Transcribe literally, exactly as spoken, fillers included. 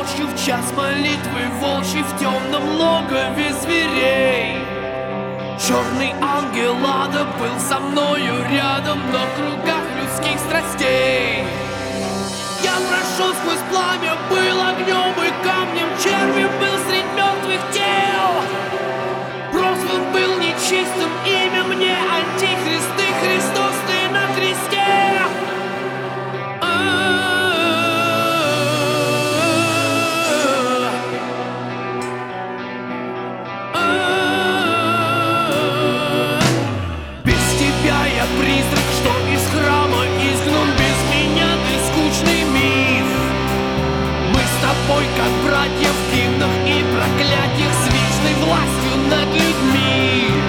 ночью в час молитвы волчий в темном логове зверей. Черный ангел ада был со мною рядом на кругах людских страстей. Я прошел сквозь пламя, был огнем и камнем, червем был средь мертвых тел. Прозван был нечистым, имя мне Антихрист, ты Христос, ты на кресте. Призрак, что из храма изгнан, без меня ты скучный миф. Мы с тобой как братья в гимнах и проклятиях, с вечной властью над людьми.